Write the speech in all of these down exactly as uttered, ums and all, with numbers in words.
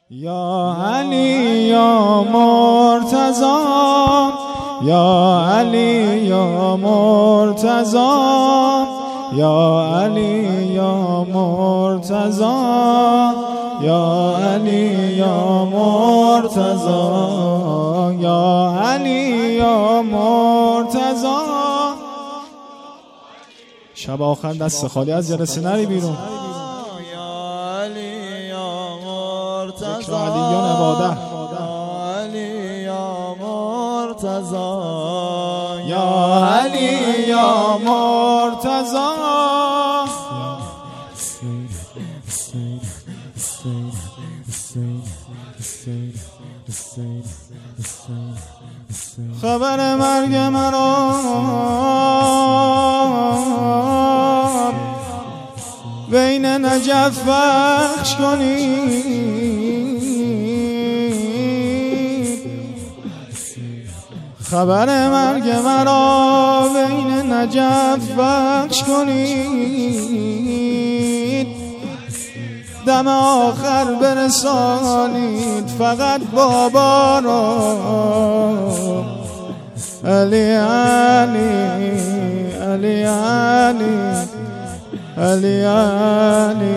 یا علی یا مرتضی یا علی یا مرتضی یا علی یا مرتضی یا علی یا مرتضی یا علی یا مرتضی. شب آخر دست خالی از جلسه نری بیرون. یا علی یا مرتضی ذکر علیان عباده. یا علی یا مرتضی یا علی یا مرتضی. خبر مرگ مرا بین نجف بخش کنید. خبر مرگ مرا بین نجف بخش کنید. دم آخر برسانید فقط بابا را. علی علی علی علی علی علی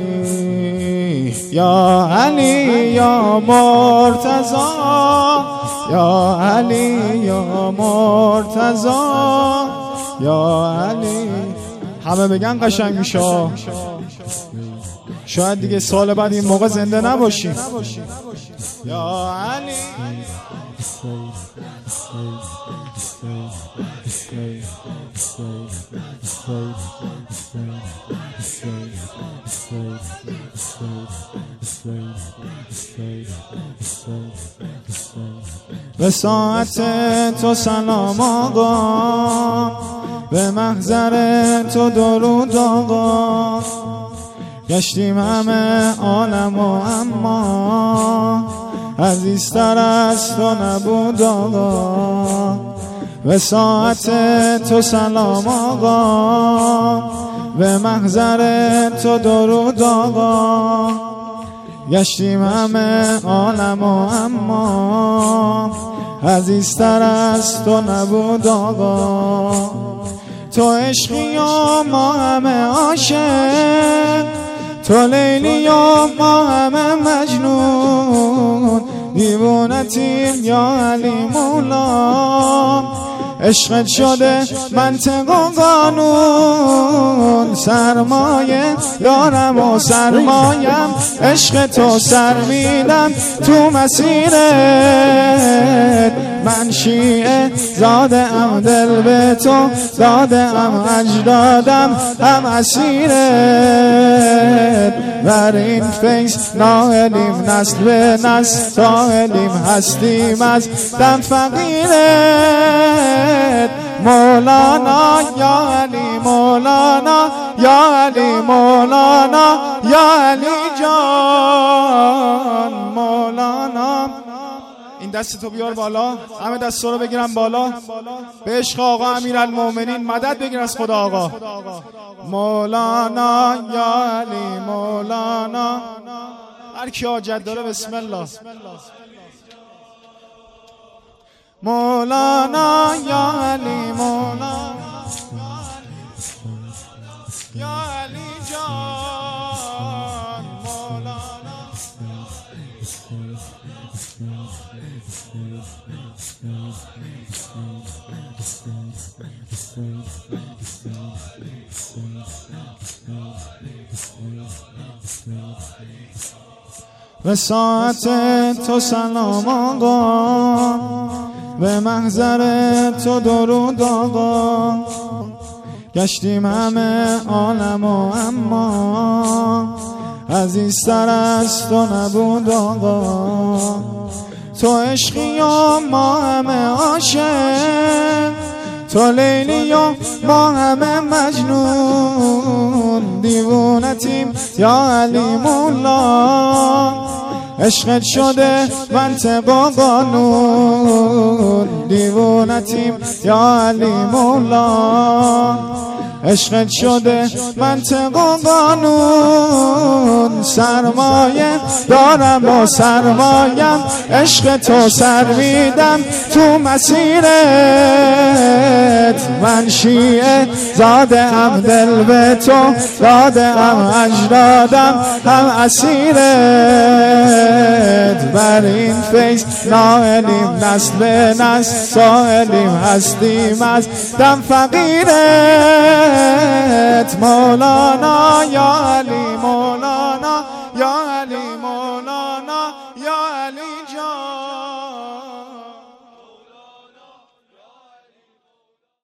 یا علی یا مرتضی یا علی یا مرتضی یا علی. همه بگن قشنگ میشه. شاید دیگه سال بعد این موقع زنده نباشیم. یا علی به ساعت تو سلام آقا، به محضر تو درود آقا. گشتیم همه عالم و اما عزیزتر از تو نبود آقا. به ساعت تو سلام آقا، به محضر تو درود آقا. گشتیم همه عالم و اما عزیزتر از تو نبود آقا. تو عشقی و ما همه عاشق، تو لیلی و ما همه مجنون. دیوونتیم یا علی مولا، عشقت شده منطق و قانون. سرمایه دارم و سرمایم عشق تو، سر میدم تو مسیرت. من شیعه زاده ام، دل به تو داده ام، اجدادم هم اسیرت. بر این فیض ناهلیم، نسل به نسل ساهلیم، هستیم از دم فقیرت. مولانا یا علی مولانا یا علی مولانا یا علی جان مولانا. این دست تو بیار بالا، همه دست رو بگیرم بالا. به عشق آقا امیرالمومنین مدد بگیر از خدا آقا. مولانا یا علی مولانا. هر کی حاجت داره بسم الله. مولانا یا علی مولانا یا علی جان مولانا. به ساعت تو سلام آقا، به محضر تو درود آقا. گشتیم همه عالم و اما عزیزتر از تو نبود آقا. تو عشقی و ما همه عاشق، تو لیلی و ما همه مجنون. دیوونتیم یا علی مولا، عشقت شده منطق و قانون. دیوونتیم یا علی مولا، عشقت شده منطق و قانون، سرمایه دارم با سرمایم، عشق تو سر میدم تو مسیرت. من شیعه زاده ام، دل به تو داده ام، اجدادم هم اسیرت. بر این فیض نائلیم، نسل به نسل سائلیم، هستیم از دم فقیرت. مولانا یا علی، مولانا یا علی، مولانا